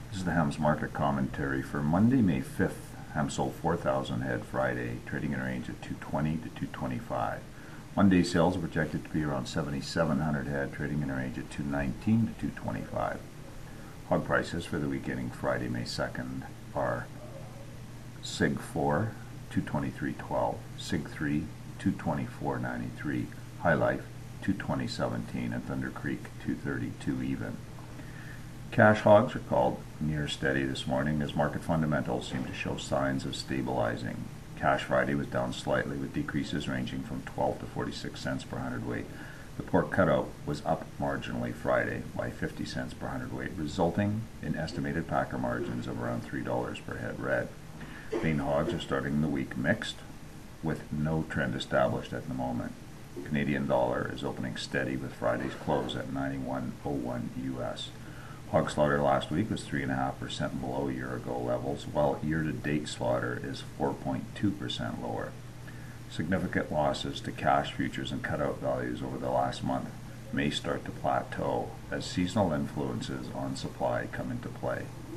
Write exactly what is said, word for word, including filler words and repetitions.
This is the Hems market commentary for Monday, May fifth. Hems sold four thousand head Friday, trading in a range of two twenty to two twenty-five. Monday sales are projected to be around seventy-seven hundred head, trading in a range of two nineteen to two twenty-five. Hog prices for the week ending Friday, May second are Sig four, two twenty-three twelve, Sig three, two twenty-four ninety-three, High Life, two twenty seventeen, and Thunder Creek, two thirty-two even. Cash hogs are called near steady this morning as market fundamentals seem to show signs of stabilizing. Cash Friday was down slightly with decreases ranging from twelve to forty-six cents per hundredweight. The pork cutout was up marginally Friday by fifty cents per hundredweight, resulting in estimated packer margins of around three dollars per head red. Lean hogs are starting the week mixed with no trend established at the moment. Canadian dollar is opening steady with Friday's close at ninety-one oh one U S. Hog slaughter last week was three point five percent below year-ago levels, while year-to-date slaughter is four point two percent lower. Significant losses to cash futures and cutout values over the last month may start to plateau as seasonal influences on supply come into play.